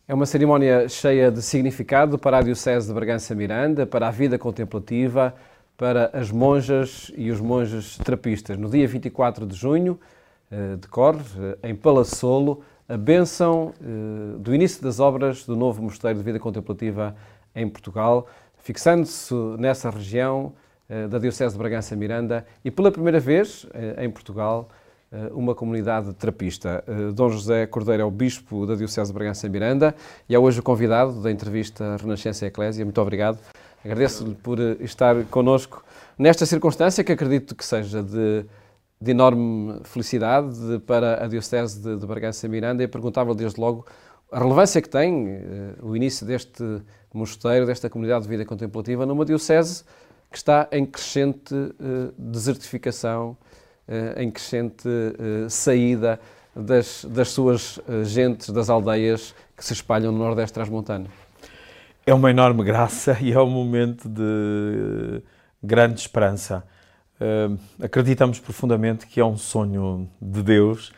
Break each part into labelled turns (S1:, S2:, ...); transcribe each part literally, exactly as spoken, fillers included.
S1: É uma cerimónia cheia de significado para a Diocese de Bragança-Miranda, para a vida contemplativa, para as monjas e os monges trapistas. No dia vinte e quatro de junho, decorre, em Palassolo, a bênção do início das obras do novo Mosteiro de Vida Contemplativa em Portugal, fixando-se nessa região da Diocese de Bragança-Miranda e, pela primeira vez em Portugal, uma comunidade trapista. Dom José Cordeiro é o Bispo da Diocese de Bragança-Miranda e é hoje o convidado da entrevista Renascença Eclésia. Muito obrigado. Agradeço-lhe por estar connosco nesta circunstância que acredito que seja de, de enorme felicidade para a Diocese de, de Bragança-Miranda e perguntava-lhe desde logo a relevância que tem uh, o início deste mosteiro, desta comunidade de vida contemplativa, numa Diocese que está em crescente uh, desertificação, Uh, em crescente uh, saída das, das suas uh, gentes, das aldeias que se espalham no Nordeste Transmontano.
S2: É uma enorme graça e é um momento de uh, grande esperança. Uh, acreditamos profundamente que é um sonho de Deus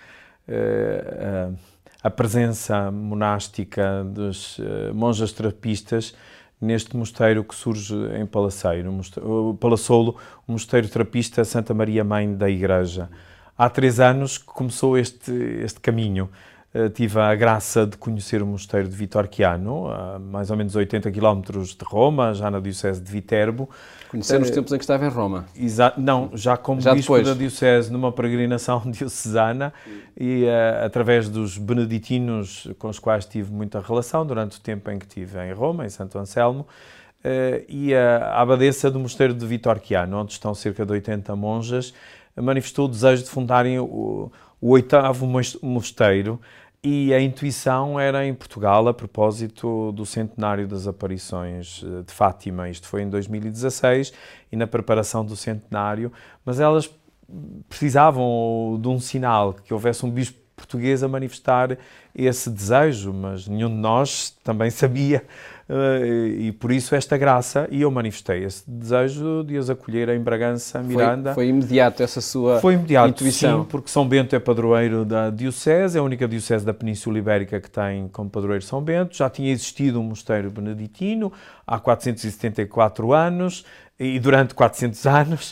S2: uh, uh, a presença monástica dos uh, monjas trapistas neste mosteiro que surge em Palaceiro, o Palassolo, o mosteiro trapista Santa Maria Mãe da Igreja. Há três anos que começou este, este caminho. Uh, tive a graça de conhecer o mosteiro de Vitorquiano, a mais ou menos oitenta quilómetros de Roma, já na Diocese de Viterbo.
S1: Conhecer nos uh, tempos em que estava em Roma?
S2: Exato, não, já como
S1: já
S2: Bispo
S1: depois.
S2: da Diocese, numa peregrinação diocesana e uh, através dos beneditinos com os quais tive muita relação durante o tempo em que estive em Roma, em Santo Anselmo, uh, e a, a abadesa do mosteiro de Vitorquiano, onde estão cerca de oitenta monjas, manifestou o desejo de fundarem o, o oitavo mosteiro, e a intuição era em Portugal, a propósito do centenário das aparições de Fátima. Isto foi em dois mil e dezasseis e na preparação do centenário, mas elas precisavam de um sinal, que houvesse um bispo português a manifestar esse desejo, mas nenhum de nós também sabia, e por isso esta graça, e eu manifestei esse desejo de as acolher em Bragança, Miranda.
S1: Foi, foi imediato essa sua
S2: foi imediato,
S1: intuição?
S2: Sim, porque São Bento é padroeiro da Diocese, é a única Diocese da Península Ibérica que tem como padroeiro São Bento. Já tinha existido um mosteiro beneditino há quatrocentos e setenta e quatro anos, e durante quatrocentos anos,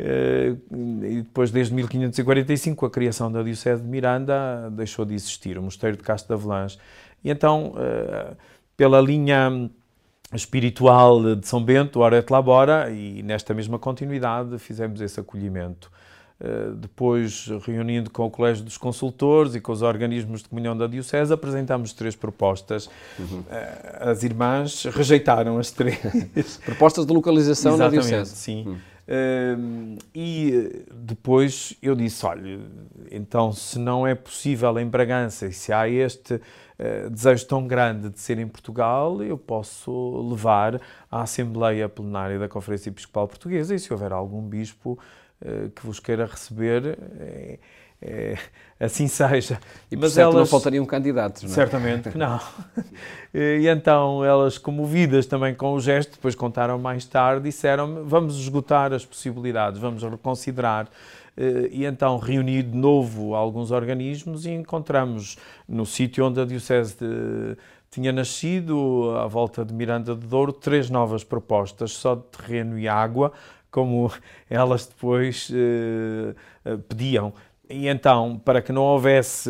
S2: e depois desde mil quinhentos e quarenta e cinco, a criação da Diocese de Miranda deixou de existir, o mosteiro de Castro de Avelange. E então, pela linha espiritual de São Bento, Ora et Labora, e nesta mesma continuidade fizemos esse acolhimento. Depois, reunindo com o Colégio dos Consultores e com os organismos de comunhão da Diocese, apresentámos três propostas. Uhum. As irmãs rejeitaram as três.
S1: Propostas de localização
S2: Exatamente,
S1: na Diocese.
S2: Sim. Uhum. Uh, e depois eu disse, olha, então se não é possível em Bragança e se há este uh, desejo tão grande de ser em Portugal, eu posso levar à Assembleia Plenária da Conferência Episcopal Portuguesa e se houver algum bispo uh, que vos queira receber, é, é, assim seja.
S1: E por certo elas, não faltariam candidatos, não é?
S2: Certamente que não. E então elas, comovidas também com o gesto, depois contaram mais tarde, disseram-me, vamos esgotar as possibilidades, vamos reconsiderar. E então reuni de novo alguns organismos e encontramos no sítio onde a Diocese de, tinha nascido, à volta de Miranda de Douro, três novas propostas, só de terreno e água, como elas depois eh, pediam. E então, para que não houvesse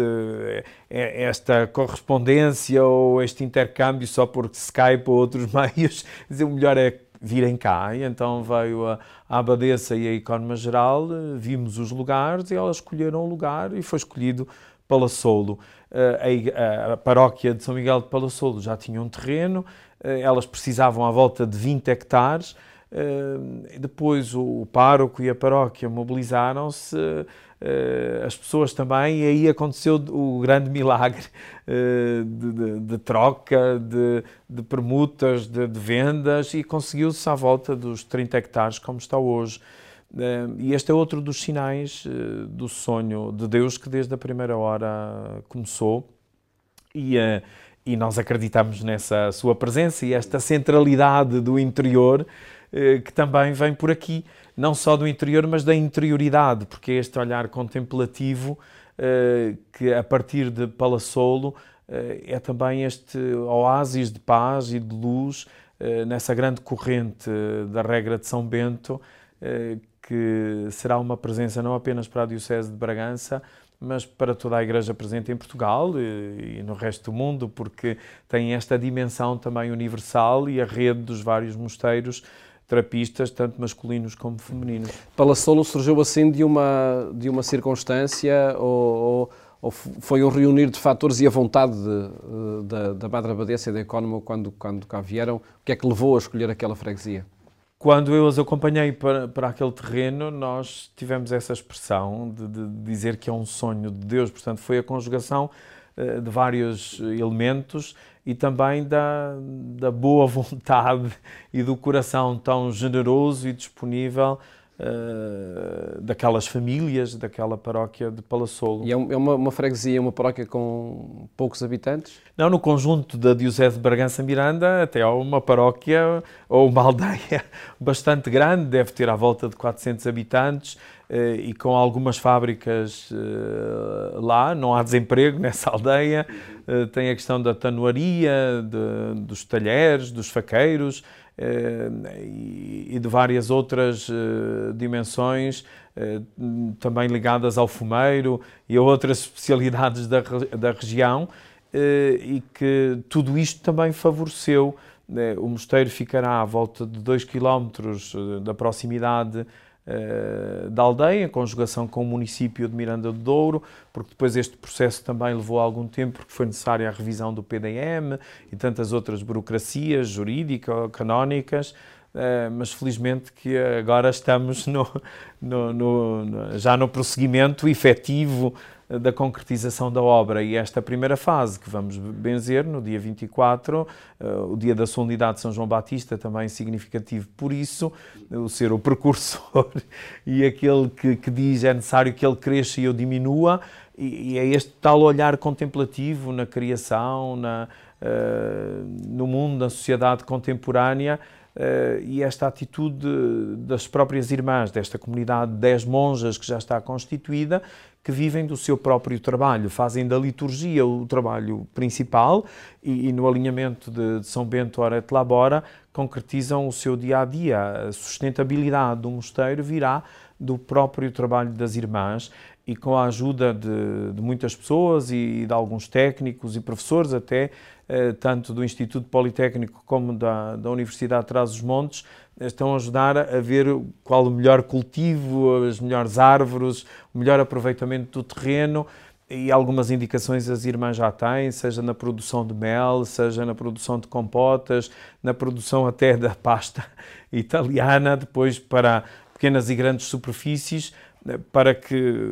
S2: esta correspondência ou este intercâmbio só por Skype ou outros meios, dizer, o melhor é virem cá. E então veio a, a abadesa e a icónima-geral, vimos os lugares e elas escolheram o lugar e foi escolhido Palassolo. A, a, a paróquia de São Miguel de Palassolo já tinha um terreno, elas precisavam à volta de vinte hectares, depois o pároco e a paróquia mobilizaram-se, as pessoas também, e aí aconteceu o grande milagre de, de, de troca, de, de permutas, de, de vendas, e conseguiu-se à volta dos trinta hectares como está hoje. E este é outro dos sinais do sonho de Deus que desde a primeira hora começou, e, e nós acreditamos nessa sua presença e esta centralidade do interior que também vem por aqui, não só do interior, mas da interioridade, porque é este olhar contemplativo que a partir de Palassolo é também este oásis de paz e de luz nessa grande corrente da regra de São Bento, que será uma presença não apenas para a Diocese de Bragança, mas para toda a Igreja presente em Portugal e no resto do mundo, porque tem esta dimensão também universal e a rede dos vários mosteiros trapistas, tanto masculinos como femininos.
S1: Palassolo surgiu assim de uma, de uma circunstância ou, ou foi um reunir de fatores e a vontade de, de, da Madre Abadesa e da Ecónoma quando, quando cá vieram? O que é que levou a escolher aquela freguesia?
S2: Quando eu os acompanhei para, para aquele terreno, nós tivemos essa expressão de, de dizer que é um sonho de Deus. Portanto, foi a conjugação uh, de vários elementos e também da, da boa vontade e do coração tão generoso e disponível uh, daquelas famílias, daquela paróquia de Palassolo.
S1: E é uma, uma freguesia, uma paróquia com poucos habitantes?
S2: Não, no conjunto da Diocese de Bragança Miranda, até há uma paróquia ou uma aldeia bastante grande, deve ter à volta de quatrocentos habitantes eh, e com algumas fábricas eh, lá, não há desemprego nessa aldeia, eh, tem a questão da tanuaria, de, dos talheres, dos faqueiros eh, e, e de várias outras eh, dimensões, eh, também ligadas ao fumeiro e a outras especialidades da, da região. E que tudo isto também favoreceu. O mosteiro ficará à volta de dois quilómetros da proximidade da aldeia, em conjugação com o município de Miranda do Douro, porque depois este processo também levou algum tempo, porque foi necessária a revisão do P D M e tantas outras burocracias jurídicas, canónicas, mas felizmente que agora estamos no, no, no, já no prosseguimento efetivo da concretização da obra, e esta primeira fase que vamos benzer no dia vinte e quatro, uh, o dia da solenidade de São João Batista, também significativo por isso, o ser o precursor e aquele que, que diz é necessário que ele cresça e eu diminua, e, e é este tal olhar contemplativo na criação, na, uh, no mundo, na sociedade contemporânea, uh, e esta atitude das próprias irmãs, desta comunidade de dez monjas que já está constituída, que vivem do seu próprio trabalho, fazem da liturgia o trabalho principal e, e no alinhamento de, de São Bento Ora et Labora, concretizam o seu dia-a-dia. A sustentabilidade do mosteiro virá do próprio trabalho das irmãs e com a ajuda de, de muitas pessoas e de alguns técnicos e professores até, eh, tanto do Instituto Politécnico como da, da Universidade de Trás-os-Montes, estão a ajudar a ver qual o melhor cultivo, as melhores árvores, o melhor aproveitamento do terreno, e algumas indicações as irmãs já têm, seja na produção de mel, seja na produção de compotas, na produção até da pasta italiana, depois para pequenas e grandes superfícies, para que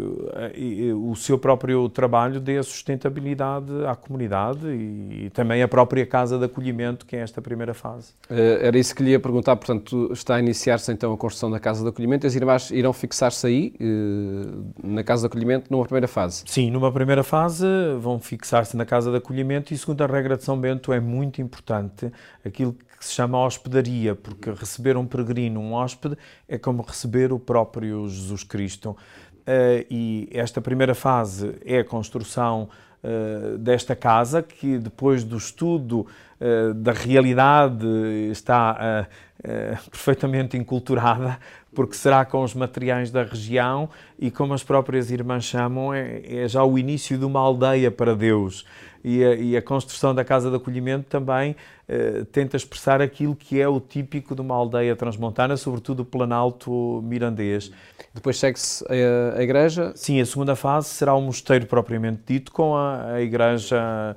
S2: o seu próprio trabalho dê a sustentabilidade à comunidade e também a própria casa de acolhimento, que é esta primeira fase.
S1: Era isso que lhe ia perguntar, portanto, está a iniciar-se então a construção da casa de acolhimento. As irmãs irão fixar-se aí, na casa de acolhimento, numa primeira fase?
S2: Sim, numa primeira fase vão fixar-se na casa de acolhimento e, segundo a regra de São Bento, é muito importante aquilo que se chama hospedaria, porque receber um peregrino, um hóspede, é como receber o próprio Jesus Cristo. Uh, e esta primeira fase é a construção uh, desta casa, que depois do estudo uh, da realidade está uh, uh, perfeitamente enculturada, porque será com os materiais da região e, como as próprias irmãs chamam, é, é já o início de uma aldeia para Deus. E a, e a construção da casa de acolhimento também eh, tenta expressar aquilo que é o típico de uma aldeia transmontana, sobretudo o Planalto mirandês.
S1: Depois segue-se a, a igreja?
S2: Sim, a segunda fase será o mosteiro propriamente dito, com a, a igreja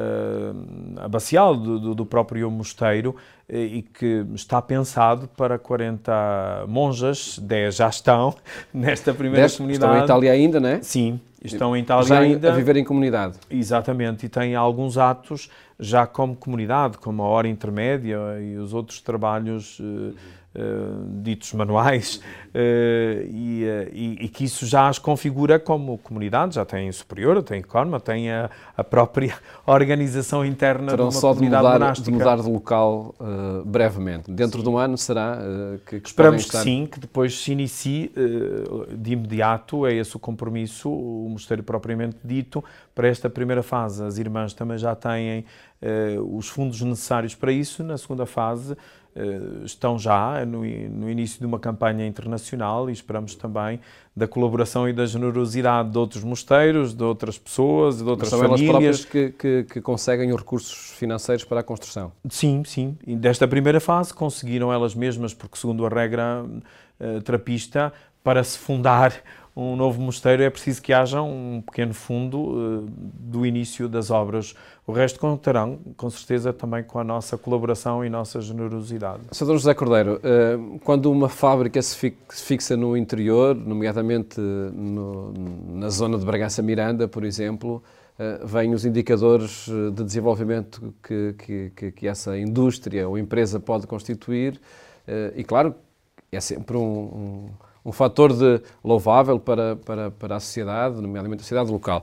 S2: uh, abacial do, do, do próprio mosteiro, e que está pensado para quarenta monjas, dez já estão nesta primeira
S1: dez
S2: comunidade.
S1: Estão em Itália ainda, não é?
S2: Sim, estão em Itália
S1: já
S2: ainda.
S1: A viver em comunidade.
S2: Exatamente, e têm alguns atos já como comunidade, como a hora intermédia e os outros trabalhos uh, uh, ditos manuais, uh, e, uh, e, e que isso já as configura como comunidade, já têm superior, têm economia, têm a, a própria organização interna
S1: Terão
S2: de uma
S1: só
S2: comunidade
S1: de mudar,
S2: monástica.
S1: de mudar de local uh, brevemente. Dentro sim. de um ano será uh, que, que
S2: Esperamos
S1: estar...
S2: que sim, que depois se inicie uh, de imediato, é esse o compromisso, o mosteiro propriamente dito, para esta primeira fase. As irmãs também já têm uh, os fundos necessários para isso. Na segunda fase uh, estão já no, no início de uma campanha internacional e esperamos também da colaboração e da generosidade de outros mosteiros, de outras pessoas, de outras
S1: Mas são
S2: famílias.
S1: elas próprias que, que, que conseguem os recursos financeiros para a construção?
S2: Sim, sim. E desta primeira fase conseguiram elas mesmas, porque segundo a regra uh, trapista, para se fundar um novo mosteiro é preciso que haja um pequeno fundo uh, do início das obras. O resto contarão, com certeza, também com a nossa colaboração e nossa generosidade.
S1: senhor José Cordeiro, uh, quando uma fábrica se fixa no interior, nomeadamente no, na zona de Bragança Miranda, por exemplo, uh, vêm os indicadores de desenvolvimento que, que, que essa indústria ou empresa pode constituir uh, e, claro, é sempre um... um um fator de louvável para, para, para a sociedade, nomeadamente a sociedade local.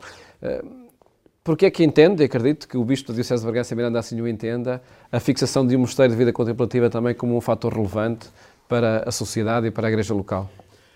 S1: Porque é que entende, acredito que o Bispo da Diocese de Bragança Miranda assim o entenda, a fixação de um mosteiro de vida contemplativa também como um fator relevante para a sociedade e para a Igreja local?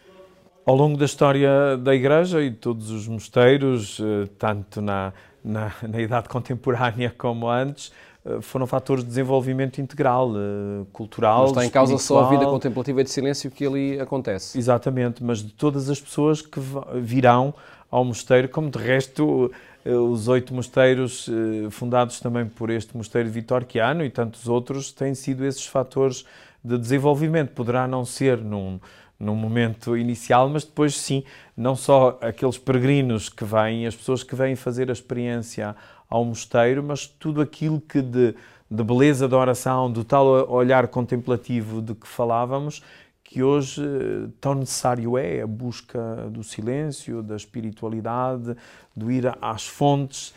S2: Ao longo da história da Igreja e de todos os mosteiros, tanto na, na, na idade contemporânea como antes, foram fatores de desenvolvimento integral, cultural,
S1: Não está em causa
S2: espiritual.
S1: só a vida contemplativa e de silêncio que ali acontece.
S2: Exatamente, mas de todas as pessoas que virão ao mosteiro, como de resto os oito mosteiros fundados também por este mosteiro vitorquiano e tantos outros têm sido esses fatores de desenvolvimento. Poderá não ser num, num momento inicial, mas depois sim, não só aqueles peregrinos que vêm, as pessoas que vêm fazer a experiência ao mosteiro, mas tudo aquilo que de, de beleza da oração, do tal olhar contemplativo de que falávamos, que hoje tão necessário é, a busca do silêncio, da espiritualidade, do ir às fontes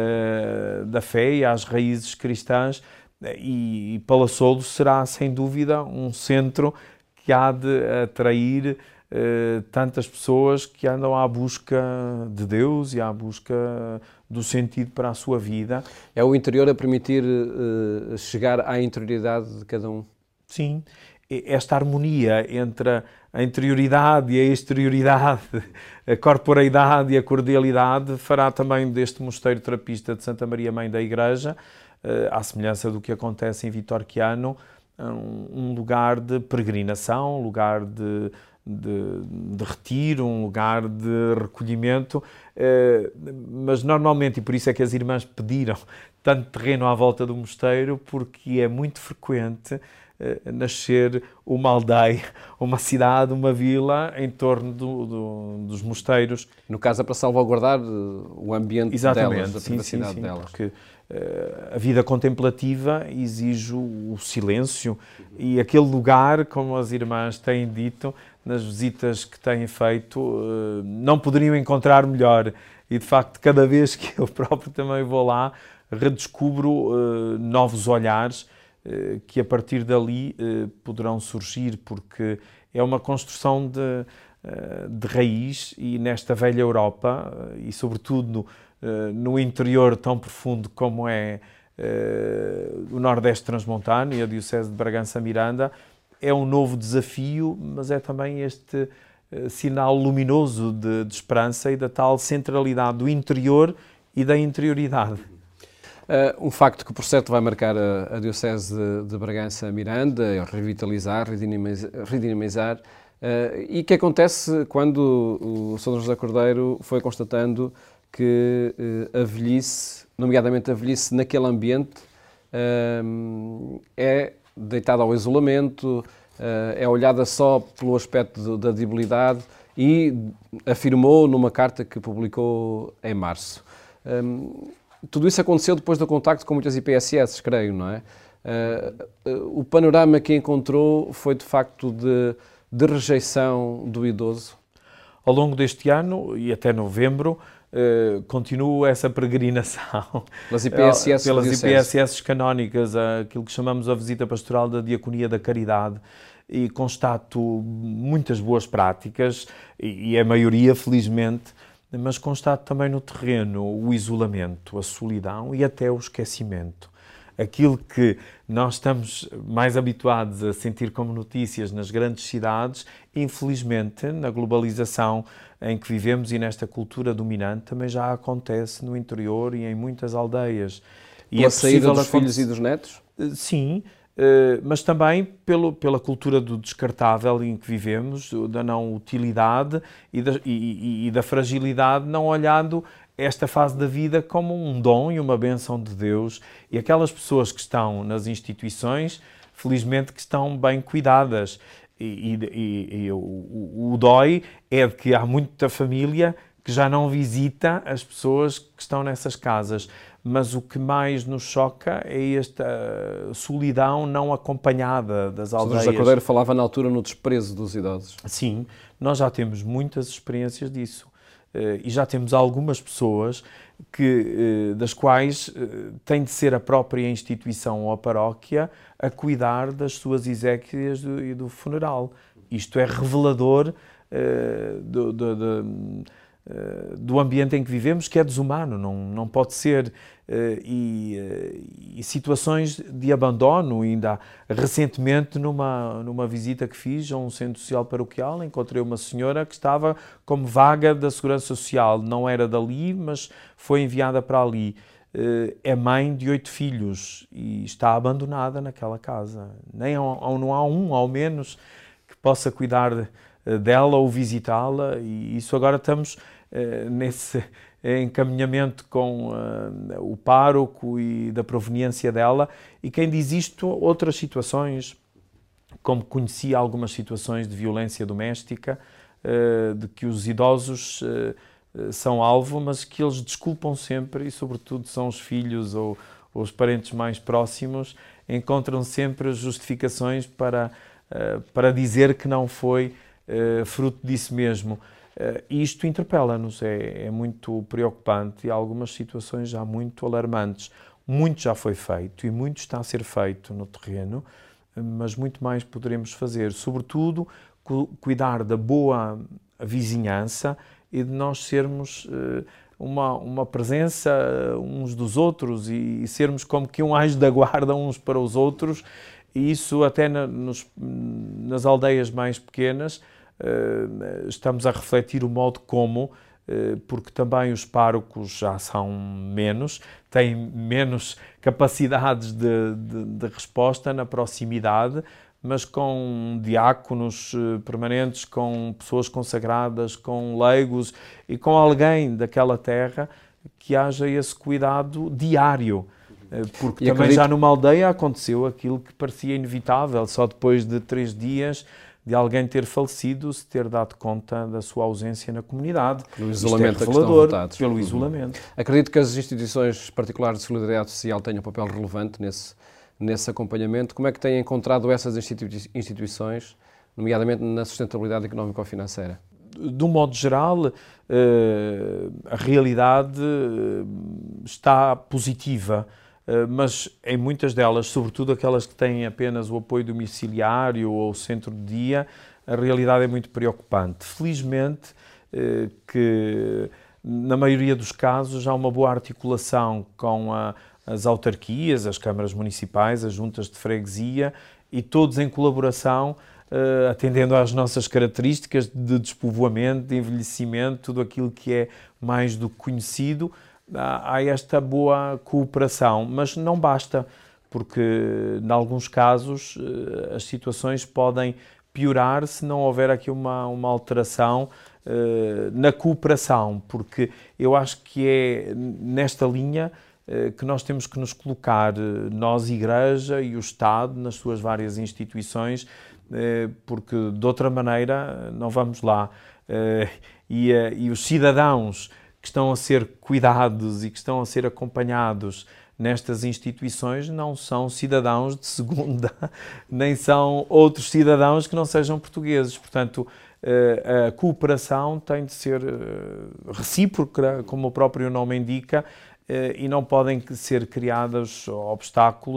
S2: uh, da fé e às raízes cristãs, e, e Palassolo será, sem dúvida, um centro que há de atrair uh, tantas pessoas que andam à busca de Deus e à busca do sentido para a sua vida.
S1: É o interior a permitir uh, chegar à interioridade de cada um?
S2: Sim. Esta harmonia entre a interioridade e a exterioridade, a corporeidade e a cordialidade, fará também deste mosteiro trapista de Santa Maria Mãe da Igreja, uh, à semelhança do que acontece em Vitorquiano, um lugar de peregrinação, um lugar de, de, de retiro, um lugar de recolhimento, mas normalmente, e por isso é que as irmãs pediram tanto terreno à volta do mosteiro, porque é muito frequente nascer uma aldeia, uma cidade, uma vila em torno do, do, dos mosteiros.
S1: No caso é para salvaguardar o ambiente
S2: Exatamente,
S1: delas, a
S2: sim,
S1: privacidade
S2: sim, sim,
S1: delas.
S2: Porque uh, a vida contemplativa exige o silêncio e aquele lugar, como as irmãs têm dito, nas visitas que têm feito, uh, não poderiam encontrar melhor. E de facto, cada vez que eu próprio também vou lá, redescubro uh, novos olhares que a partir dali poderão surgir, porque é uma construção de, de raiz, e nesta velha Europa, e sobretudo no, no interior tão profundo como é o Nordeste Transmontano e a Diocese de Bragança Miranda, é um novo desafio, mas é também este sinal luminoso de, de esperança e da tal centralidade do interior e da interioridade.
S1: Uh, um facto que, por certo, vai marcar a, a Diocese de, de Bragança Miranda, é revitalizar, redinamizar, redinamizar uh, e que acontece quando o senhor José Cordeiro foi constatando que uh, a velhice, nomeadamente a velhice naquele ambiente, uh, é deitada ao isolamento, uh, é olhada só pelo aspecto de, da debilidade, e afirmou numa carta que publicou em março. Um, Tudo isso aconteceu depois do contacto com muitas I P S S, creio, não é? Uh, uh, o panorama que encontrou foi, de facto, de, de rejeição do idoso?
S2: Ao longo deste ano, e até novembro, uh, continua essa peregrinação.
S1: Pelas I P S S,
S2: pelas I P S S canónicas, aquilo que chamamos a visita pastoral da Diaconia da Caridade. e constato muitas boas práticas, e, e a maioria, felizmente, mas constato também no terreno o isolamento, a solidão e até o esquecimento. Aquilo que nós estamos mais habituados a sentir como notícias nas grandes cidades, infelizmente, na globalização em que vivemos e nesta cultura dominante, também já acontece no interior e em muitas aldeias.
S1: E a saída dos filhos e dos netos?
S2: Sim, mas também pelo, pela cultura do descartável em que vivemos, da não utilidade e da, e, e da fragilidade, não olhando esta fase da vida como um dom e uma bênção de Deus, e aquelas pessoas que estão nas instituições, felizmente que estão bem cuidadas. E, e, e o, o, o dói é de que há muita família que já não visita as pessoas que estão nessas casas. Mas o que mais nos choca é esta solidão não acompanhada das aldeias.
S1: O José Cordeiro falava na altura no desprezo dos idosos.
S2: Sim, nós já temos muitas experiências disso. E já temos algumas pessoas que, das quais tem de ser a própria instituição ou a paróquia a cuidar das suas exéquias e do funeral. Isto é revelador do, do, do, do ambiente em que vivemos, que é desumano, não, não pode ser. E, e situações de abandono. Ainda recentemente, numa, numa visita que fiz a um centro social paroquial, encontrei uma senhora que estava como vaga da Segurança Social. Não era dali, mas foi enviada para ali. É mãe de oito filhos e está abandonada naquela casa. Nem há, não há um, ao menos, que possa cuidar dela ou visitá-la. E isso agora estamos nesse encaminhamento com uh, o pároco e da proveniência dela, e quem diz isto, outras situações, como conheci algumas situações de violência doméstica, uh, de que os idosos uh, são alvo, mas que eles desculpam sempre, e sobretudo são os filhos ou, ou os parentes mais próximos, encontram sempre justificações para, uh, para dizer que não foi uh, fruto disso mesmo. Uh, isto interpela-nos, é, é muito preocupante e há algumas situações já muito alarmantes. Muito já foi feito e muito está a ser feito no terreno, mas muito mais poderemos fazer. Sobretudo, cu cuidar da boa vizinhança e de nós sermos uh, uma, uma presença uns dos outros e, e sermos como que um anjo da guarda uns para os outros. E isso até na, nos, nas aldeias mais pequenas, Uh, estamos a refletir o modo como, uh, porque também os párocos já são menos, têm menos capacidades de, de, de resposta na proximidade, mas com diáconos uh, permanentes, com pessoas consagradas, com leigos e com alguém daquela terra, que haja esse cuidado diário. Uh, porque e também acredito... já numa aldeia aconteceu aquilo que parecia inevitável, só depois de três dias de alguém ter falecido, se ter dado conta da sua ausência na comunidade.
S1: Pelo isolamento,
S2: é revelador, pelo uhum. isolamento.
S1: Acredito que as instituições particulares de solidariedade social tenham um papel relevante nesse, nesse acompanhamento. Como é que têm encontrado essas institui instituições, nomeadamente na sustentabilidade económico-financeira?
S2: De um modo geral, a realidade está positiva. Mas em muitas delas, sobretudo aquelas que têm apenas o apoio domiciliário ou o centro de dia, a realidade é muito preocupante. Felizmente, que na maioria dos casos há uma boa articulação com a, as autarquias, as câmaras municipais, as juntas de freguesia, e todos em colaboração, atendendo às nossas características de despovoamento, de envelhecimento, tudo aquilo que é mais do que conhecido. Há esta boa cooperação, mas não basta, porque em alguns casos as situações podem piorar se não houver aqui uma, uma alteração uh, na cooperação, porque eu acho que é nesta linha uh, que nós temos que nos colocar, uh, nós, Igreja e o Estado, nas suas várias instituições, uh, porque de outra maneira não vamos lá. Uh, e, uh, e os cidadãos que estão a ser cuidados e que estão a ser acompanhados nestas instituições não são cidadãos de segunda, nem são outros cidadãos que não sejam portugueses. Portanto, a cooperação tem de ser recíproca, como o próprio nome indica, e não podem ser criados obstáculos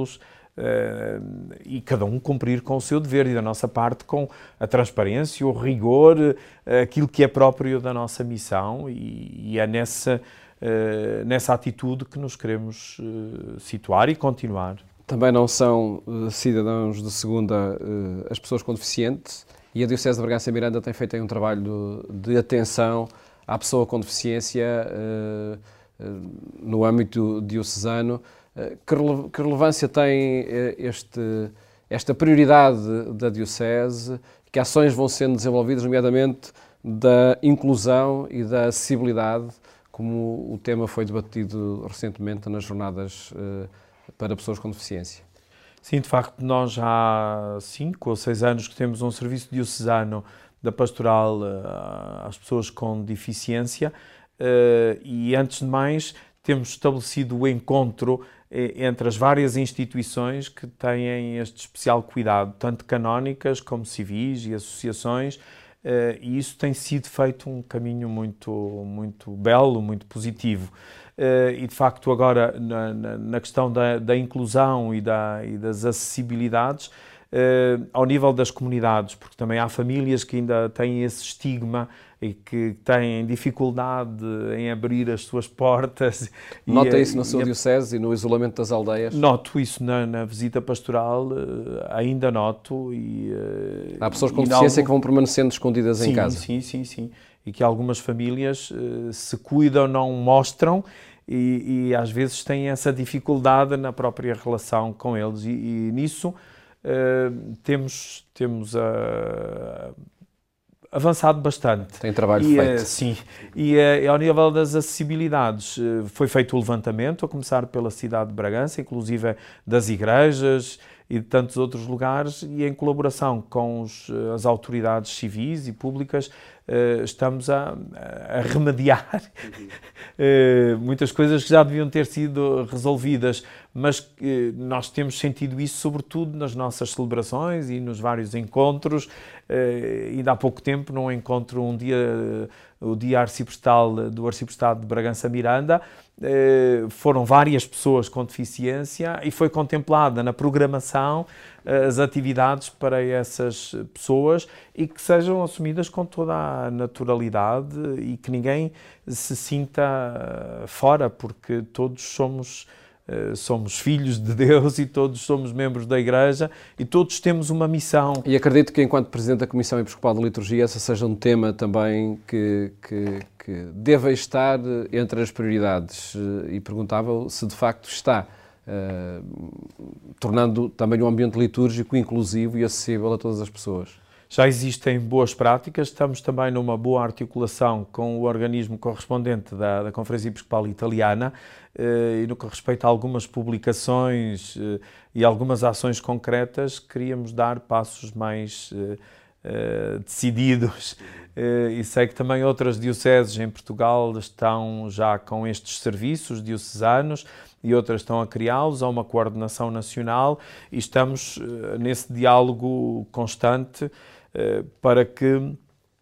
S2: uh, e cada um cumprir com o seu dever e da nossa parte com a transparência, o rigor, uh, aquilo que é próprio da nossa missão e, e é nessa, uh, nessa atitude que nos queremos uh, situar e continuar.
S1: Também não são uh, cidadãos de segunda uh, as pessoas com deficiente e a Diocese de Bragança Miranda tem feito aí um trabalho de atenção à pessoa com deficiência uh, uh, no âmbito diocesano. Uh, que, rele que relevância tem uh, este, esta prioridade da Diocese? Que ações vão sendo desenvolvidas, nomeadamente da inclusão e da acessibilidade, como o tema foi debatido recentemente nas jornadas uh, para pessoas com deficiência?
S2: Sim, de facto, nós já há cinco ou seis anos que temos um serviço diocesano da pastoral uh, às pessoas com deficiência uh, e, antes de mais, temos estabelecido o encontro entre as várias instituições que têm este especial cuidado, tanto canónicas como civis e associações, uh, e isso tem sido feito um caminho muito, muito belo, muito positivo. Uh, e, de facto, agora, na, na, na questão da, da inclusão e, da, e das acessibilidades, uh, ao nível das comunidades, porque também há famílias que ainda têm esse estigma e que têm dificuldade em abrir as suas portas.
S1: Nota
S2: e,
S1: isso na sua
S2: e,
S1: diocese e no isolamento das aldeias?
S2: Noto isso na, na visita pastoral, uh, ainda noto. E, uh,
S1: há pessoas com
S2: e
S1: deficiência
S2: algum...
S1: que vão permanecendo escondidas
S2: sim,
S1: em casa?
S2: Sim, sim, sim. E que algumas famílias uh, se cuidam, não mostram, e, e às vezes têm essa dificuldade na própria relação com eles. E, e nisso uh, temos, temos uh, avançado bastante.
S1: Tem trabalho
S2: e,
S1: feito.
S2: Uh, sim. E uh, ao nível das acessibilidades, uh, foi feito o levantamento, a começar pela cidade de Bragança, inclusive das igrejas e de tantos outros lugares, e em colaboração com os, as autoridades civis e públicas, uh, estamos a, a remediar uh, muitas coisas que já deviam ter sido resolvidas, mas uh, nós temos sentido isso sobretudo nas nossas celebrações e nos vários encontros. Uh, ainda há pouco tempo, num encontro, um dia, uh, o dia arciprestal do Arciprestado de Bragança Miranda, Uh, foram várias pessoas com deficiência e foi contemplada na programação uh, as atividades para essas pessoas e que sejam assumidas com toda a naturalidade e que ninguém se sinta uh, fora, porque todos somos, uh, somos filhos de Deus e todos somos membros da Igreja e todos temos uma missão.
S1: E acredito que, enquanto Presidente da Comissão Episcopal de Liturgia, esse seja um tema também que... que... que deve estar entre as prioridades, e perguntava se de facto está, uh, tornando também um ambiente litúrgico inclusivo e acessível a todas as pessoas.
S2: Já existem boas práticas, estamos também numa boa articulação com o organismo correspondente da, da Conferência Episcopal Italiana uh, e no que respeita a algumas publicações uh, e algumas ações concretas, queríamos dar passos mais uh, uh, decididos. Uh, e sei que também outras dioceses em Portugal estão já com estes serviços diocesanos e outras estão a criá-los, há uma coordenação nacional e estamos uh, nesse diálogo constante uh, para que uh,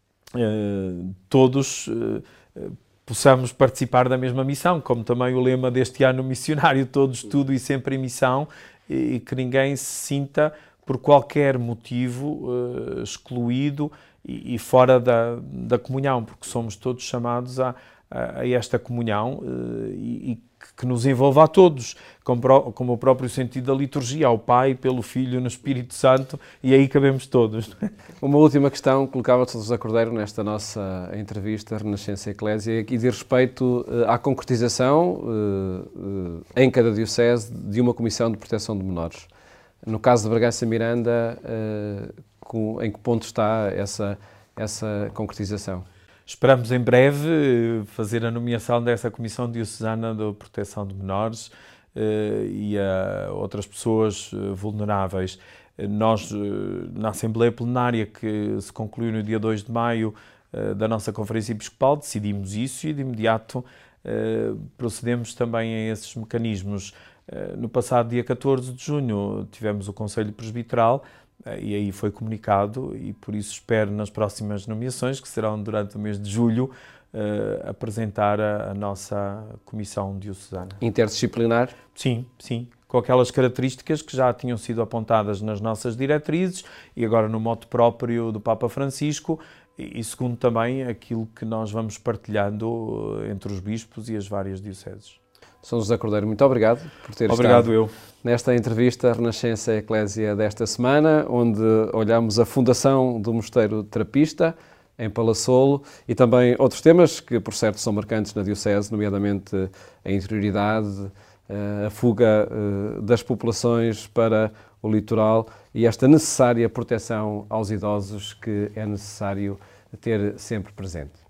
S2: todos uh, possamos participar da mesma missão, como também o lema deste ano missionário, todos, tudo e sempre em missão, e, e que ninguém se sinta por qualquer motivo uh, excluído e, e fora da, da comunhão, porque somos todos chamados a, a, a esta comunhão uh, e, e que nos envolva a todos, como, como o próprio sentido da liturgia, ao Pai, pelo Filho, no Espírito Santo, e aí cabemos todos.
S1: Uma última questão, colocava-se José Cordeiro nesta nossa entrevista, Renascença Eclésia, e diz respeito uh, à concretização uh, uh, em cada diocese de uma comissão de proteção de menores. No caso de Bragança Miranda, uh, com, em que ponto está essa, essa concretização?
S2: Esperamos em breve fazer a nomeação dessa Comissão Diocesana de Proteção de Menores uh, e a outras pessoas uh, vulneráveis. Nós, uh, na Assembleia Plenária, que se concluiu no dia dois de maio uh, da nossa Conferência Episcopal, decidimos isso e de imediato uh, procedemos também a esses mecanismos. No passado dia catorze de junho tivemos o Conselho Presbiteral e aí foi comunicado e por isso espero nas próximas nomeações, que serão durante o mês de julho, uh, apresentar a, a nossa Comissão Diocesana.
S1: Interdisciplinar?
S2: Sim, sim. com aquelas características que já tinham sido apontadas nas nossas diretrizes e agora no mote próprio do Papa Francisco, e segundo também aquilo que nós vamos partilhando entre os bispos e as várias dioceses.
S1: São José Cordeiro, muito obrigado por ter
S2: obrigado
S1: estado
S2: eu.
S1: nesta entrevista Renascença Eclésia desta semana, onde olhamos a fundação do Mosteiro Terapista, em Palassolo, e também outros temas que, por certo, são marcantes na Diocese, nomeadamente a interioridade, a fuga das populações para o litoral e esta necessária proteção aos idosos que é necessário ter sempre presente.